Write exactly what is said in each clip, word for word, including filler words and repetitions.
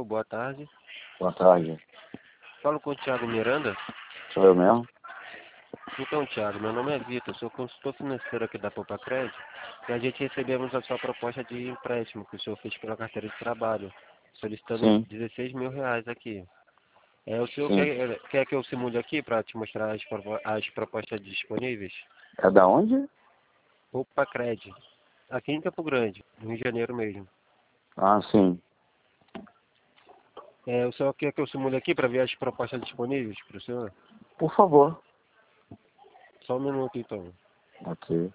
Alô, boa tarde. Boa tarde. Falo com o Thiago Miranda. Sou eu mesmo? Então, Thiago, meu nome é Vitor, sou consultor financeiro aqui da Poupa Crédito e a gente recebemos a sua proposta de empréstimo que o senhor fez pela carteira de trabalho, solicitando Sim, dezesseis mil reais aqui. É, o senhor sim. quer, quer que eu simule aqui para te mostrar as, propo- as propostas disponíveis? É da onde? Poupa Crédito, aqui em Campo Grande, no Rio de Janeiro mesmo. Ah, sim. É, o senhor quer que eu simule aqui para ver as propostas disponíveis para o senhor? Por favor. Só um minuto, então. Ok.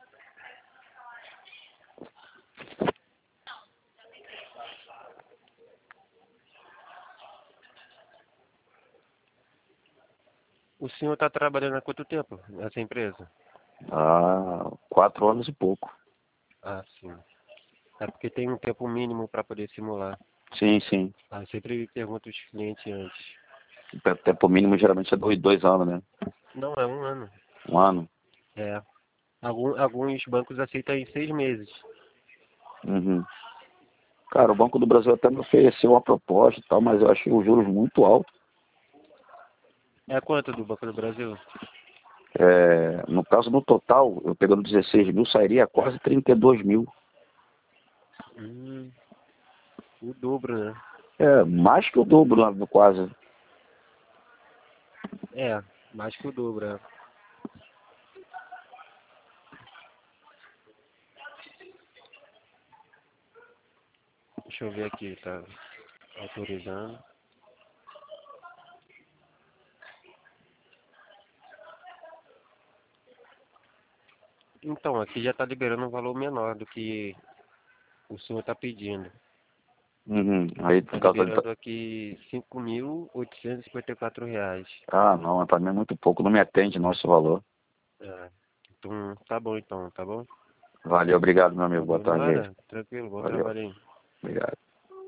O senhor está trabalhando há quanto tempo nessa empresa? Ah, quatro anos e pouco. Ah, sim. É porque tem um tempo mínimo para poder simular. Sim, sim. Ah, eu sempre pergunto os clientes antes. O tempo mínimo geralmente é dois, dois anos, né? Não, é um ano. Um ano. É. Algum, alguns bancos aceitam em seis meses. Uhum. Cara, o Banco do Brasil até me ofereceu uma proposta e tal, mas eu achei os juros muito altos. É quanto do Banco do Brasil? É, no caso, no total, eu pegando dezesseis mil, sairia quase trinta e dois mil. Hum, o dobro, né? É, mais que o dobro, né, quase. É, mais que o dobro, é. Deixa eu ver aqui, tá autorizando. Então, aqui já está liberando um valor menor do que o senhor está pedindo. Uhum. Aí, Está por causa da... liberando aqui cinco mil oitocentos e cinquenta e quatro reais. Ah, não, pra mim é muito pouco, não me atende não esse valor. É. Então, tá bom então, tá bom? Valeu, obrigado, meu amigo. Boa Valeu, tarde aí. nada. Tranquilo, bom Valeu, trabalho aí. obrigado.